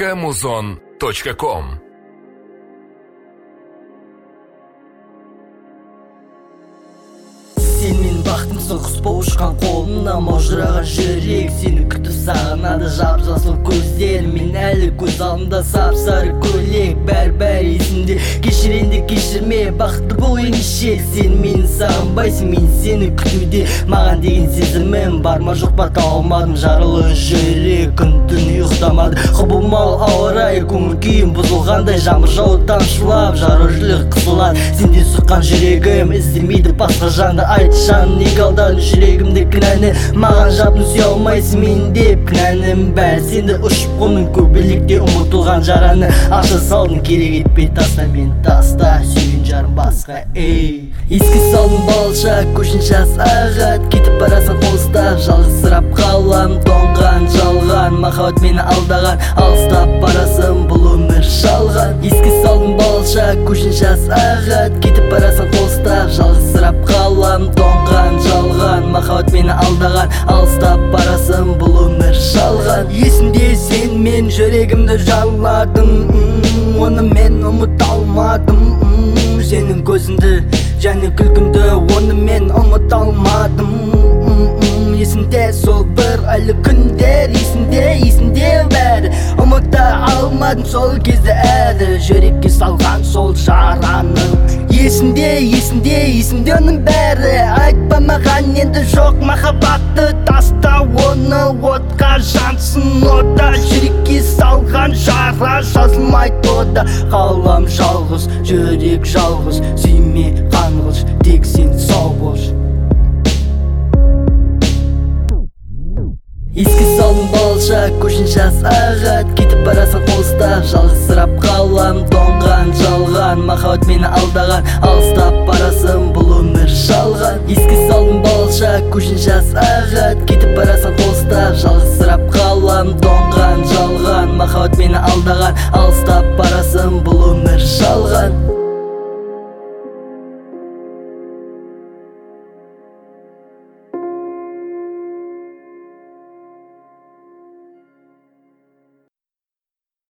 www.muzon.com. Сен мен бақытымсың, құс болып ұшқан қолымнан маужыраған жүрек, сені күтіп сағынады жап-жасыл көздер. Мен әлі көз алдымда сап-сары көйлек, бәрі есімде. Кешір енді кешірме, бақытты бол ендеше. Сен мені сағынбайсың, мен сені күтуде. Маған деген сезімім бар ма жоқ па таба алмадым. Жарылы жүрек күн-түн ұйықтамады. Құбылмалы ауа райы көңіл күйім бұзылғандай, жаңбыр жауып тамшылап жарық жүрек қысылады. Сенде соққан жүрегім іздемейді басқа жанды. Айтшан неге алдадың жүрегімде кінәні, маған жабын сүйе алмайсың мен деп. Кінәнім бәрі сенде ұшып қондың көбелекте ұмытылған жараны. Аша салдың керек етпей таста мен таста, сүйген жарым басқа. Еске салдың балша көшінше сағат, кетіп барасың қостап жалғызсырап қалам. Тоңған жалған махаббат мені алдаған, алыстап барасың бұл өмір жалған. Еске салдың балша көшінше сағат, кетіп барасың қостап жалғызсырап қалам. Тоңған жалған махаббат мені алдаған, алыстап барасың бұл өмір жалған. Есімде сен мен жүрегімді жарладың, оны мен ұмыта алмадым. Сенің көзіңді және күлкіңді оны мен ұмыта алмадым. Есімде сол бір айлы күндер, есімде бәрі, ұмыта алмадым сол кезде әрі. Жүрекке салған сол жараны есімде оның бәрі. Айтпа маған енді жоқ махаббатты, таста оны отқа жансын ода. Жүрекке салған жара жазылмайды ода. Қалам жалғыз, жүрек жалғыз, сүйме қанғыш, тек сен сау болшы. Еске салдың балша көшінше сағат, кетіп барасың қостап жалғызсырап қалам. Тоңған жалған махаббат мені алдаған, алыстап барасың бұл өмір жалған. Еске салдың балша көшінше сағат, кетіп барасың қостап жалғызсырап қалам. Тоңған жалған махаббат мені алдаған, алыстап барасың бұл өмір жалған.